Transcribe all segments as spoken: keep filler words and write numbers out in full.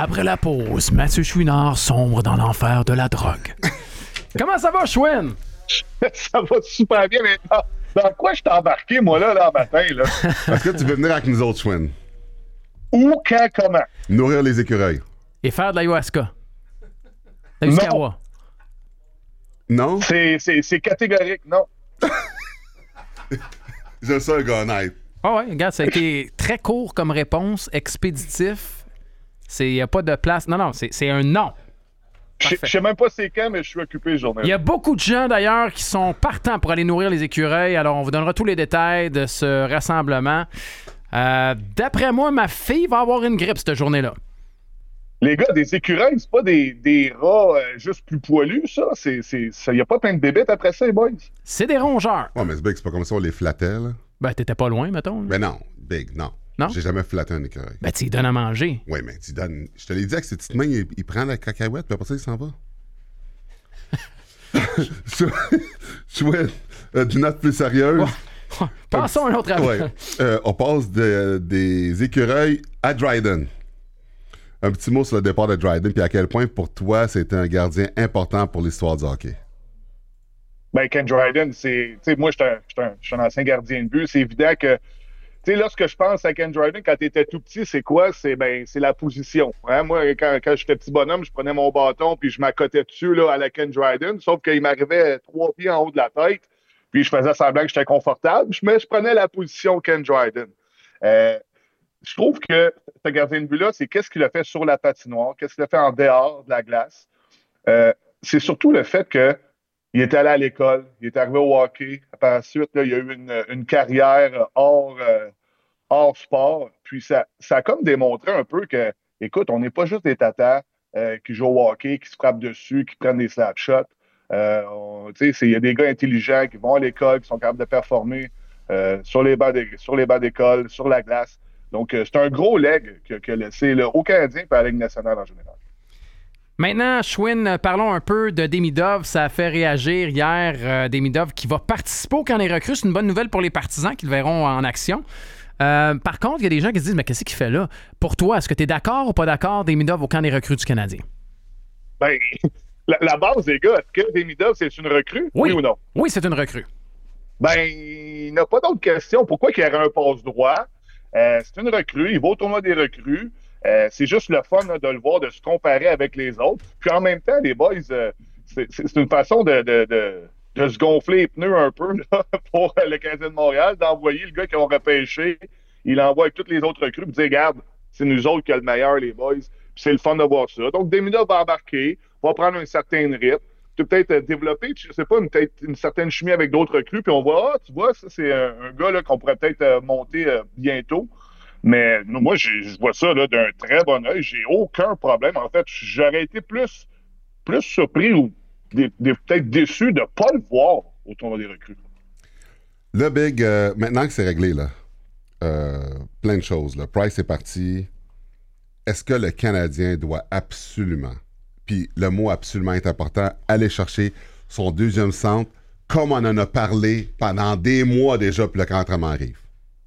Après la pause, Mathieu Chouinard sombre dans l'enfer de la drogue. Comment ça va, Chouin? Ça va super bien, mais dans, dans quoi je t'ai embarqué, moi, là, là, matin, là? Est-ce que tu veux venir avec nous autres, Chouin? Où, quand, comment? Nourrir les écureuils. Et faire de l'ayahuasca. L'ayahuasca. Non? C'est, c'est, c'est catégorique, non. J'aime ça, un gars honnête. Ah ouais, regarde, ça a été très court comme réponse, expéditif. Il n'y a pas de place. Non, non, c'est, c'est un non. Je sais même pas c'est quand, mais je suis occupé ce journée. Il y a beaucoup de gens, d'ailleurs, qui sont partants pour aller nourrir les écureuils. Alors, on vous donnera tous les détails de ce rassemblement. Euh, d'après moi, ma fille va avoir une grippe cette journée-là. Les gars, des écureuils, c'est pas des, des rats euh, juste plus poilus, ça. C'est, c'est, ça. Y a pas plein de bébêtes après ça, les boys. C'est des rongeurs. Ouais, mais c'est big, c'est pas comme ça, on les flattait, là. Ben, t'étais pas loin, mettons. Là. Ben non, big, non. Non? J'ai jamais flatté un écureuil. Ben, tu lui donnes à manger. Oui, mais tu donnes. Je te l'ai dit, avec ses petites mains, il, il prend la cacahuète, puis après ça, il s'en va. Chouette, euh, d'une note plus sérieuse. Ouais. Passons à un autre appel. Ouais. Euh, on passe de, des écureuils à Dryden. Un petit mot sur le départ de Dryden, puis à quel point pour toi c'était un gardien important pour l'histoire du hockey. Ben, Ken Dryden, c'est. Tu sais, moi, je suis un, un, un ancien gardien de but. C'est évident que. Tu sais, lorsque je pense à Ken Dryden, quand tu étais tout petit, c'est quoi? C'est ben, c'est la position. Hein? Moi, quand, quand j'étais petit bonhomme, je prenais mon bâton puis je m'accotais dessus là, à la Ken Dryden, sauf qu'il m'arrivait trois pieds en haut de la tête, puis je faisais semblant que j'étais confortable, mais je prenais la position Ken Dryden. Euh, je trouve que ce gardien de but-là, c'est qu'est-ce qu'il a fait sur la patinoire, qu'est-ce qu'il a fait en dehors de la glace. Euh, c'est surtout le fait que il est allé à l'école, il est arrivé au hockey. Par la suite, là, il a eu une, une carrière hors, euh, hors sport. Puis ça, ça a comme démontré un peu que, écoute, on n'est pas juste des tatas euh, qui jouent au hockey, qui se frappent dessus, qui prennent des slap shots. Euh, il y a des gars intelligents qui vont à l'école, qui sont capables de performer euh, sur les bancs de, sur les bancs d'école, sur la glace. Donc, euh, c'est un gros leg que, que laissé là, au Canadien et à la Ligue nationale en général. Maintenant, Chouin, parlons un peu de Demidov. Ça a fait réagir hier euh, Demidov qui va participer au camp des recrues. C'est une bonne nouvelle pour les partisans qui le verront en action. Euh, par contre, il y a des gens qui se disent « Mais qu'est-ce qu'il fait là? » Pour toi, est-ce que tu es d'accord ou pas d'accord, Demidov au camp des recrues du Canadien? Ben, la, la base, les gars, est-ce que Demidov, c'est une recrue? Oui, oui ou non? Oui, c'est une recrue. Ben, il n'a pas d'autres questions. Pourquoi qu'il y aurait un passe-droit? Euh, c'est une recrue. Il va au tournoi des recrues. Euh, c'est juste le fun là, de le voir, de se comparer avec les autres. Puis en même temps, les boys, euh, c'est, c'est une façon de, de, de, de se gonfler les pneus un peu là, pour le Canadien de Montréal, d'envoyer le gars qui ont repêché. Il l'envoie avec toutes les autres recrues, puis dire, regarde, c'est nous autres qui a le meilleur, les boys. Puis c'est le fun de voir ça. Donc, Demidov va embarquer, va prendre un certain rythme, peut-être euh, développer, je sais pas, une, peut-être une certaine chimie avec d'autres recrues, puis on voit, ah, tu vois, ça, c'est un, un gars là, qu'on pourrait peut-être euh, monter euh, bientôt. Mais moi, je vois ça là, d'un très bon œil. J'ai aucun problème. En fait, j'aurais été plus, plus surpris ou des, des, peut-être déçu de ne pas le voir au tournoi des recrues. Le Big, euh, maintenant que c'est réglé, là, euh, plein de choses. Là. Price est parti. Est-ce que le Canadien doit absolument, puis le mot absolument est important, aller chercher son deuxième centre, comme on en a parlé pendant des mois déjà, puis le rentrement arrive?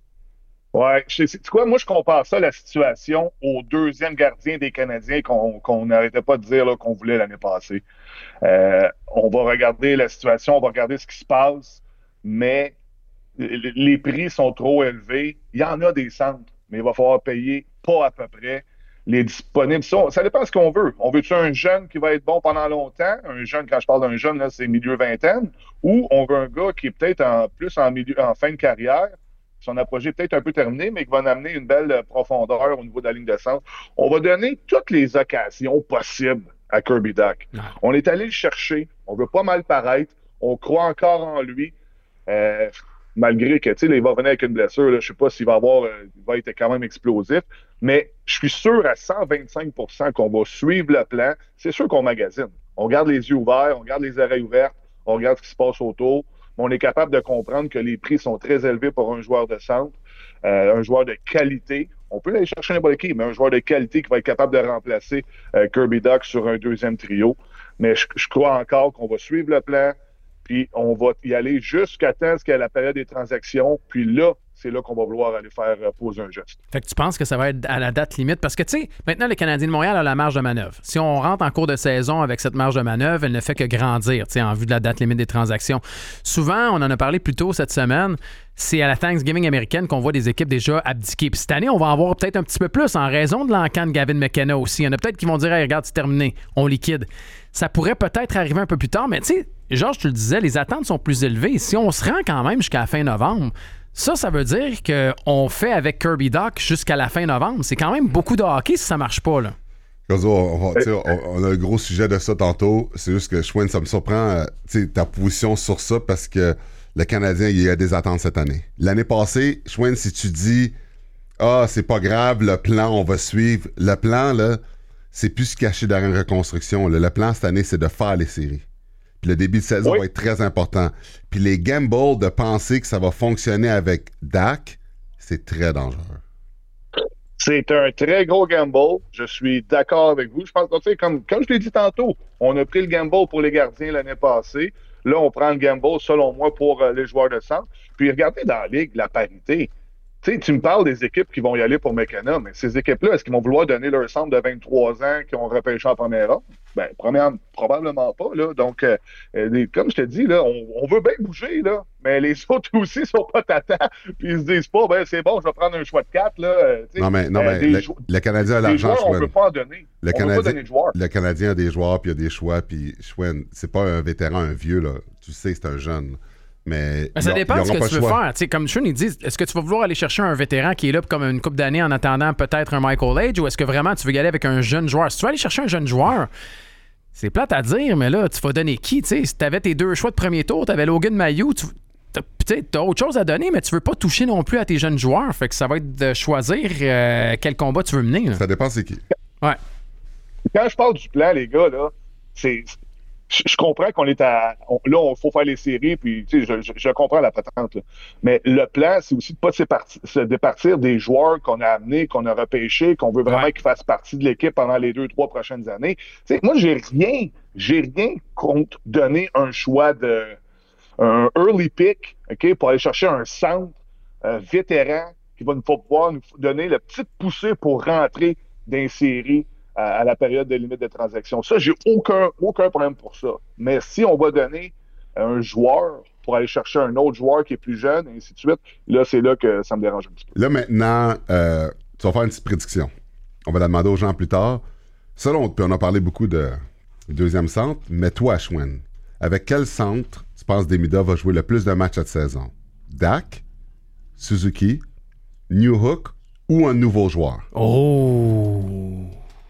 Ouais, tu sais quoi, moi je compare ça la situation au deuxième gardien des Canadiens qu'on qu'on n'arrêtait pas de dire là, qu'on voulait l'année passée. Euh, on va regarder la situation, on va regarder ce qui se passe, mais les prix sont trop élevés. Il y en a des centres, mais il va falloir payer pas à peu près. Les disponibles sont. Ça dépend de ce qu'on veut. On veut-tu un jeune qui va être bon pendant longtemps? Un jeune, quand je parle d'un jeune, là, c'est milieu vingtaine, ou on veut un gars qui est peut-être en plus en milieu en fin de carrière. Son approche est peut-être un peu terminé, mais qui va en amener une belle profondeur au niveau de la ligne de centre. On va donner toutes les occasions possibles à Kirby Dach. Ouais. On est allé le chercher. On veut pas mal paraître. On croit encore en lui. Euh, malgré que, tu sais, il va venir avec une blessure. Là, je sais pas s'il va avoir, euh, il va être quand même explosif. Mais je suis sûr à cent vingt-cinq pour cent qu'on va suivre le plan. C'est sûr qu'on magasine. On garde les yeux ouverts, on garde les oreilles ouvertes, on regarde ce qui se passe autour. On est capable de comprendre que les prix sont très élevés pour un joueur de centre, euh, un joueur de qualité. On peut aller chercher n'importe qui, mais un joueur de qualité qui va être capable de remplacer euh, Kirby Dach sur un deuxième trio. Mais je, je crois encore qu'on va suivre le plan, puis on va y aller jusqu'à temps qu'il y ait la période des transactions. Puis là, c'est là qu'on va vouloir aller faire euh, poser un geste. Fait que tu penses que ça va être à la date limite? Parce que, tu sais, maintenant, le Canadien de Montréal a la marge de manœuvre. Si on rentre en cours de saison avec cette marge de manœuvre, elle ne fait que grandir, tu sais, en vue de la date limite des transactions. Souvent, on en a parlé plus tôt cette semaine, c'est à la Thanksgiving américaine qu'on voit des équipes déjà abdiquer. Puis cette année, on va en voir peut-être un petit peu plus en raison de l'encan de Gavin McKenna aussi. Il y en a peut-être qui vont dire hey, « regarde, c'est terminé, on liquide ». Ça pourrait peut-être arriver un peu plus tard, mais tu sais, Georges, tu le disais, les attentes sont plus élevées. Si on se rend quand même jusqu'à la fin novembre, ça, ça veut dire qu'on fait avec Kirby Dach jusqu'à la fin novembre. C'est quand même beaucoup de hockey si ça marche pas, là. On, on, on, on a un gros sujet de ça tantôt. C'est juste que, Schwinn, ça me surprend ta position sur ça parce que le Canadien, il y a des attentes cette année. L'année passée, Schwinn, si tu dis « Ah, c'est pas grave, le plan, on va suivre », le plan, là, c'est plus se cacher derrière une reconstruction. Là. Le plan cette année, c'est de faire les séries. Puis le début de saison oui. va être très important. Puis les gambles de penser que ça va fonctionner avec Dach, c'est très dangereux. C'est un très gros gamble. Je suis d'accord avec vous. Je pense que, comme, comme je l'ai dit tantôt, on a pris le gamble pour les gardiens l'année passée. Là, on prend le gamble, selon moi, pour euh, les joueurs de centre. Puis regardez dans la Ligue, la parité. Tu sais, tu me parles des équipes qui vont y aller pour McKenna, mais ces équipes-là, est-ce qu'ils vont vouloir donner leur centre de vingt-trois ans qui ont repêché en première ronde? Ben, première, probablement pas, là. Donc, euh, les, comme je te dis, là, on, on veut bien bouger, là, mais les autres aussi sont pas tatans, puis ils se disent pas, ben, c'est bon, je vais prendre un choix de quatre, là. Euh, non, mais, non, mais le, le Canadien a l'argent, Schwinn. On ne peut pas en donner. Le on Canadien, peut pas donner de joueurs. Le Canadien a des joueurs, puis il y a des choix, puis Schwinn, c'est pas un vétéran, un vieux, là. Tu sais, c'est un jeune. Mais, mais ça dépend de ce que tu veux choix. faire. T'sais, comme Sean, il dit, est-ce que tu vas vouloir aller chercher un vétéran qui est là comme une couple d'années en attendant peut-être un Michael Age ou est-ce que vraiment tu veux y aller avec un jeune joueur? Si tu veux aller chercher un jeune joueur, c'est plate à dire, mais là, tu vas donner qui? T'sais? Si tu avais tes deux choix de premier tour, tu avais Logan Mailloux, tu as autre chose à donner, mais tu veux pas toucher non plus à tes jeunes joueurs. Fait que ça va être de choisir euh, quel combat tu veux mener. Là. Ça dépend c'est qui. Ouais. Quand je parle du plan, les gars, là, c'est... Je, je comprends qu'on est à... On, là, il faut faire les séries, puis tu sais, je, je, je comprends la patente. Là. Mais le plan, c'est aussi de ne pas se départir des joueurs qu'on a amenés, qu'on a repêchés, qu'on veut vraiment ouais. qu'ils fassent partie de l'équipe pendant les deux, trois prochaines années. Tu sais, moi, j'ai rien, j'ai rien contre donner un choix de... un early pick, OK, pour aller chercher un centre euh, vétéran qui va nous pouvoir nous donner la petite poussée pour rentrer dans les séries à la période de limite de transaction. Ça, j'ai aucun, aucun problème pour ça. Mais si on va donner un joueur pour aller chercher un autre joueur qui est plus jeune, et ainsi de suite, là, c'est là que ça me dérange un petit peu. Là, maintenant, euh, tu vas faire une petite prédiction. On va la demander aux gens plus tard. Selon, puis on a parlé beaucoup de deuxième centre, mais toi, Schwinn, avec quel centre tu penses Demidov va jouer le plus de matchs cette saison? Dach, Suzuki, Newhook ou un nouveau joueur? Oh!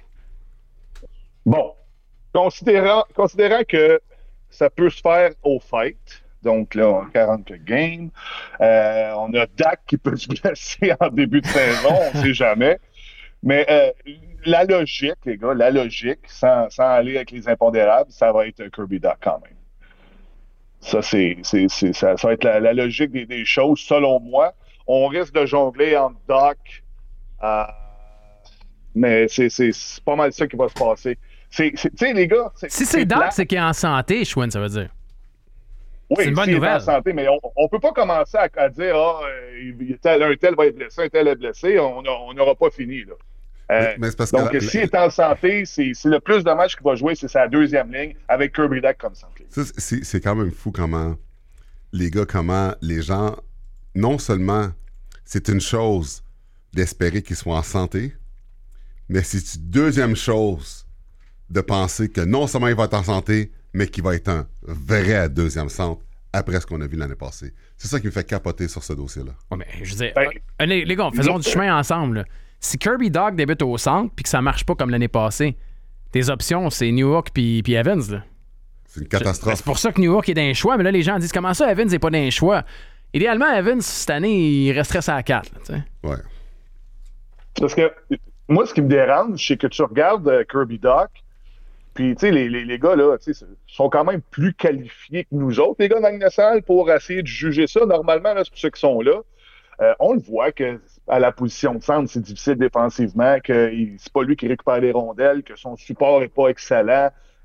Bon, considérant, considérant que ça peut se faire au fight, donc là, en quarante games, euh, on a Dach qui peut se blesser en début de saison, on ne sait jamais. Mais euh, la logique, les gars, la logique, sans, sans aller avec les impondérables, ça va être Kirby Dach quand même. Ça, c'est, c'est, c'est, ça, ça va être la, la logique des, des choses, selon moi. On risque de jongler entre Dach, euh, mais c'est, c'est, c'est pas mal ça qui va se passer. Tu sais, les gars... C'est, si c'est Dach, c'est qu'il est en santé, Schwinn, ça veut dire. Oui, c'est une bonne si nouvelle. Il est en santé, mais on ne peut pas commencer à, à dire ah, oh, tel, un tel va être blessé, un tel est blessé, on n'aura pas fini. Là. Euh, mais, mais c'est parce donc, que s'il est en santé, c'est, c'est le plus de matchs qu'il va jouer, c'est sa deuxième ligne avec Kirby Dach comme santé. Ça, c'est, c'est quand même fou comment les gars, comment les gens, non seulement c'est une chose d'espérer qu'ils soient en santé, mais c'est une deuxième chose de penser que non seulement il va être en santé, mais qu'il va être un vrai deuxième centre après ce qu'on a vu l'année passée. C'est ça qui me fait capoter sur ce dossier-là. Ouais, mais je veux dire, ben, euh, les, les gars, faisons du chemin ensemble. Là. Si Kirby Dach débute au centre puis que ça marche pas comme l'année passée, tes options, c'est Newhook puis Evans. Là. C'est une catastrophe. Je, c'est pour ça que Newhook est dans les choix, mais là, les gens disent comment ça, Evans n'est pas dans les choix. Idéalement, Evans, cette année, il resterait ça à quatre. Là, ouais. Parce que moi, ce qui me dérange, c'est que tu regardes euh, Kirby Dach. Puis, tu sais, les, les, les gars, là, tu sais, sont quand même plus qualifiés que nous autres, les gars dans la salle, pour essayer de juger ça. Normalement, là, c'est pour ceux qui sont là. Euh, on le voit que à la position de centre, c'est difficile défensivement, que il, c'est pas lui qui récupère les rondelles, que son support est pas excellent,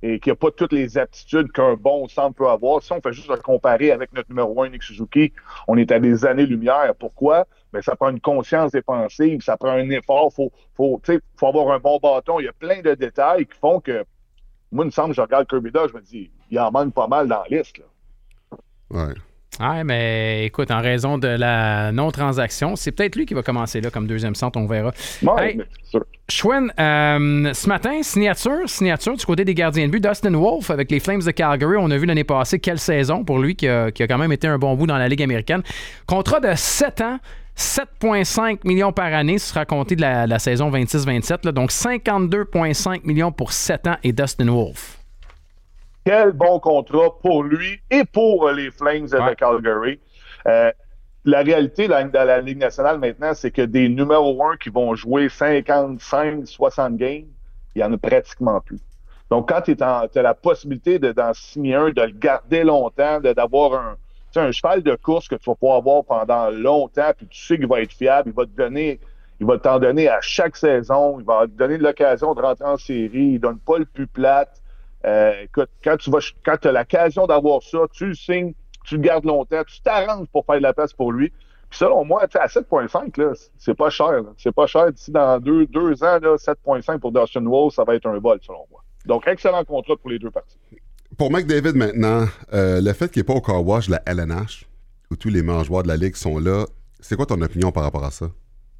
et qui n'a pas toutes les aptitudes qu'un bon centre peut avoir. Si on fait juste le comparer avec notre numéro un, Nick Suzuki, on est à des années-lumière. Pourquoi? Bien, ça prend une conscience défensive, ça prend un effort, il faut, faut, faut avoir un bon bâton. Il y a plein de détails qui font que, moi, il me semble que je regarde Kirby Dodge, je me dis, il en manque pas mal dans la liste. Là. Ouais. Ouais, mais écoute, en raison de la non-transaction, c'est peut-être lui qui va commencer là comme deuxième centre, on verra. Ouais, hey, mais c'est sûr. Schwinn, euh, ce matin, signature, signature du côté des gardiens de but, Dustin Wolf avec les Flames de Calgary. On a vu l'année passée quelle saison pour lui qui a, qui a quand même été un bon bout dans la Ligue américaine. Contrat de sept ans, sept virgule cinq millions par année, ce sera compté de la, la saison vingt-six vingt-sept. Là, donc cinquante-deux virgule cinq millions pour sept ans et Dustin Wolf. Quel bon contrat pour lui et pour les Flames ouais. de Calgary. Euh, la réalité dans la Ligue nationale maintenant, c'est que des numéros un qui vont jouer cinquante-cinq soixante games, il n'y en a pratiquement plus. Donc, quand tu as la possibilité de, d'en signer un, de le garder longtemps, de, d'avoir un, un cheval de course que tu vas pouvoir avoir pendant longtemps, puis tu sais qu'il va être fiable, il va te donner, il va t'en donner à chaque saison, il va te donner l'occasion de rentrer en série, il ne donne pas le plus plate. Euh, écoute, quand tu vas, quand tu as l'occasion d'avoir ça, tu le signes, tu le gardes longtemps, tu t'arranges pour faire de la place pour lui. Puis selon moi, à sept virgule cinq, là, c'est pas cher. Là. C'est pas cher. D'ici dans deux, deux ans, là, sept virgule cinq pour Dustin Wolf, ça va être un vol, selon moi. Donc, excellent contrat pour les deux parties. Pour McDavid, maintenant, euh, le fait qu'il n'est pas au car wash de la L N H, où tous les meilleurs joueurs de la Ligue sont là, c'est quoi ton opinion par rapport à ça?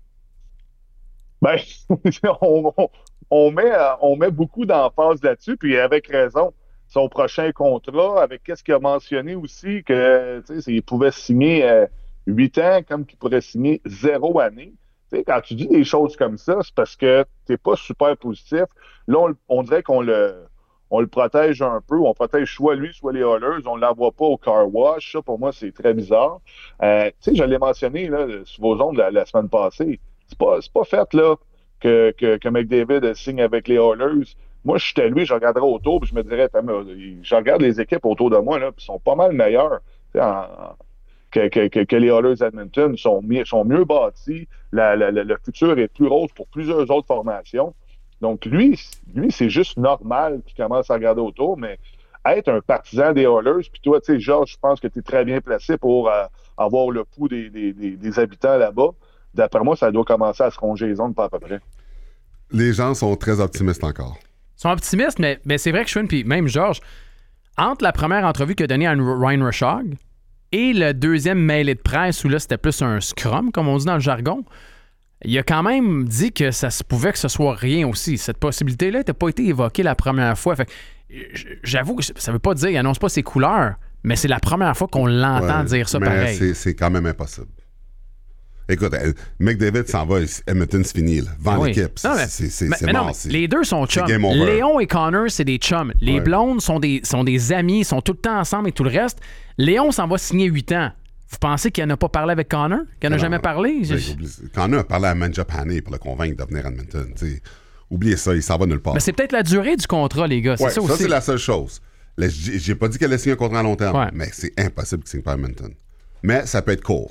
Ben, on, on, on, met, on met beaucoup d'emphase là-dessus, puis avec raison. Son prochain contrat, avec qu'est-ce qu'il a mentionné aussi, que il pouvait signer euh, huit ans, comme qu'il pourrait signer zéro année. T'sais, quand tu dis des choses comme ça, c'est parce que t'es pas super positif. Là, on, on dirait qu'on le, on le protège un peu. On protège soit lui, soit les Oilers. On ne l'envoie pas au car wash. Ça, pour moi, c'est très bizarre. Euh, tu sais, je l'ai mentionné là, sur vos ondes la, la semaine passée. C'est pas, c'est pas fait là que, que, que McDavid signe avec les Oilers. Moi, je suis à lui, je regarderais autour, puis je me dirais, je regarde les équipes autour de moi, là, puis sont pas mal meilleures en, en, que, que, que, que les Oilers Edmonton. Sont, sont mieux bâtis. La, la, la, le futur est plus rose pour plusieurs autres formations. Donc, lui, lui c'est juste normal qu'il commence à regarder autour, mais être un partisan des Oilers, puis toi, tu sais, Georges, je pense que tu es très bien placé pour euh, avoir le pouls des, des, des, des habitants là-bas. D'après moi, ça doit commencer à se ronger les ondes, pas à peu près. Les gens sont très optimistes encore. Ils sont optimistes, mais, mais c'est vrai que Schwinn, puis même Georges, entre la première entrevue qu'a donnée à Ryan Rishaug et le deuxième mailé de presse, où là, c'était plus un scrum, comme on dit dans le jargon, il a quand même dit que ça se pouvait que ce soit rien aussi. Cette possibilité-là n'était pas été évoquée la première fois. Fait que, j'avoue que ça ne veut pas dire qu'il n'annonce pas ses couleurs, mais c'est la première fois qu'on l'entend ouais, dire ça mais pareil. C'est, c'est quand même impossible. Écoute, McDavid s'en va, Edmonton c'est fini, là. Vend oui. l'équipe. C'est, mais, c'est, c'est, mais, c'est mais mort. Non, c'est, les deux sont chums. Léon et Connor, c'est des chums. Les ouais. blondes sont des, sont des amis, ils sont tout le temps ensemble et tout le reste. Léon s'en va signer huit ans. Vous pensez qu'il n'a pas parlé avec Connor? Qu'il n'en a jamais parlé? Je... Connor a parlé à Mangiapane pour le convaincre de venir à Edmonton. T'sais. Oubliez ça, il s'en va nulle part. Mais c'est peut-être la durée du contrat, les gars. C'est ouais, ça, ça aussi. c'est la seule chose. Là, j'ai, j'ai pas dit qu'elle allait signer un contrat à long terme, ouais. mais c'est impossible qu'il signe pas à Edmonton. Mais ça peut être court.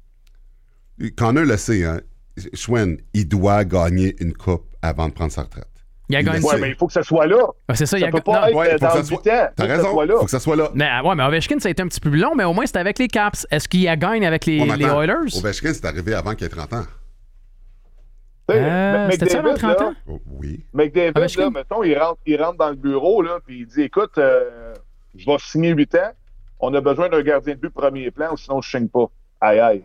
Connor le sait, hein. Schwinn, il doit gagner une coupe avant de prendre sa retraite. Il a gagné. Ouais, mais il faut que ça soit là. Ah, c'est ça, ça il peut a... pas non, être ouais, dans ça huit soit... ans. T'as raison, il faut que ça soit là. Mais, ouais, mais Ovechkin, ça a été un petit peu plus long, mais au moins, c'était avec les Caps. Est-ce qu'il a gagné avec les, ouais, les Oilers? Ovechkin, c'est arrivé avant qu'il ait trente ans. Euh, c'était ça avant trente ans? Oh, oui. McDavid, là, mettons, il rentre, il rentre dans le bureau, là, puis il dit, écoute, euh, je vais signer huit ans, on a besoin d'un gardien de but premier plan, ou sinon je ne signe pas. Aïe, aïe.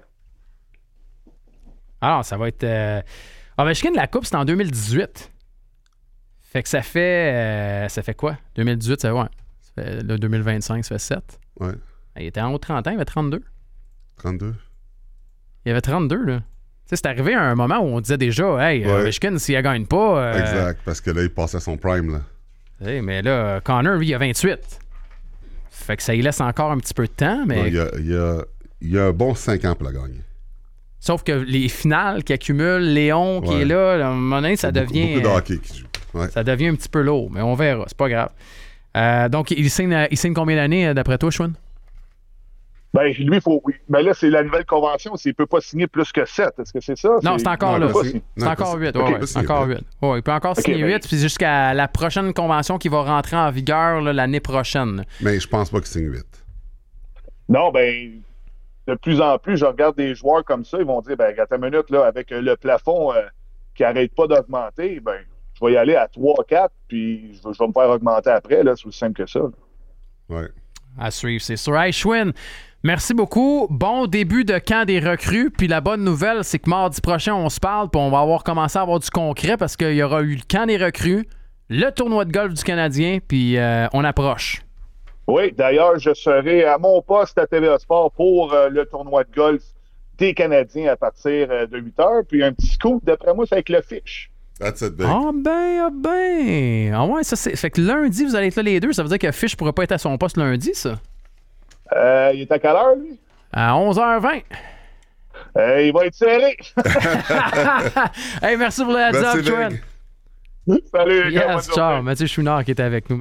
Alors, ça va être... Euh... Ovechkin, la coupe, c'est en deux mille dix-huit. Fait que ça fait... Euh, ça fait quoi? deux mille dix-huit, ça, ouais. Ça fait, là, deux mille vingt-cinq, ça fait sept. Ouais. Il était en haut de trente ans, il avait trente-deux. trente-deux? Il avait trente-deux, là. Tu sais, c'est arrivé à un moment où on disait déjà, hey, ouais. Ovechkin, s'il ne gagne pas... Euh... Exact, parce que là, il passe à son prime, là. Hey, mais là, Connor, lui, il a vingt-huit. Fait que ça y laisse encore un petit peu de temps, mais... Non, il, y a, il, y a, il y a un bon cinq ans pour la gagner. Sauf que les finales qui accumulent, Léon qui ouais. est là, à un moment donné, ça beaucoup, devient... Beaucoup de hockey qui joue. Ouais. Ça devient un petit peu lourd, mais on verra, c'est pas grave. Euh, donc, il signe, il signe combien d'années, d'après toi, Schwinn? Ben, lui, il faut. Oui. Ben là, c'est la nouvelle convention. S'il ne peut pas signer plus que sept, est-ce que c'est ça? Non, c'est encore non, là. pas si- C'est non, encore pas- huit. ok, Ouais, pas ouais, signer encore huit. huit. Ouais, il peut encore Ok, signer ben- huit, puis jusqu'à la prochaine convention qui va rentrer en vigueur là, l'année prochaine. Mais je pense pas qu'il signe huit. Non, ben, de plus en plus, je regarde des joueurs comme ça, ils vont dire, ben, attends une minute, là, avec euh, le plafond euh, qui n'arrête pas d'augmenter, ben, je vais y aller à trois quatre, puis je vais, je vais me faire augmenter après, là, c'est aussi simple que ça. là. Ouais. À suivre, c'est sûr. Hey, Schwinn, merci beaucoup. Bon début de camp des recrues. Puis la bonne nouvelle, c'est que mardi prochain, on se parle, puis on va avoir commencé à avoir du concret parce qu'il y aura eu le camp des recrues, le tournoi de golf du Canadien, puis euh, on approche. Oui, d'ailleurs, je serai à mon poste à T V A Sport pour euh, le tournoi de golf des Canadiens à partir euh, de huit heures. Puis un petit scoop, d'après moi, c'est avec le fiche. That's it, big. Ah ben, ah ben. Ah ouais, ça c'est. Fait que lundi, vous allez être là les deux. Ça veut dire que Fish pourrait pas être à son poste lundi, ça? Euh, il est à quelle heure, lui? À onze heures vingt. Euh, il va être serré. Hey, merci pour le heads Merci, up, Schwinn. big. Salut, les gars, bonne Yes, journée. ciao. Mathieu Chouinard qui était avec nous.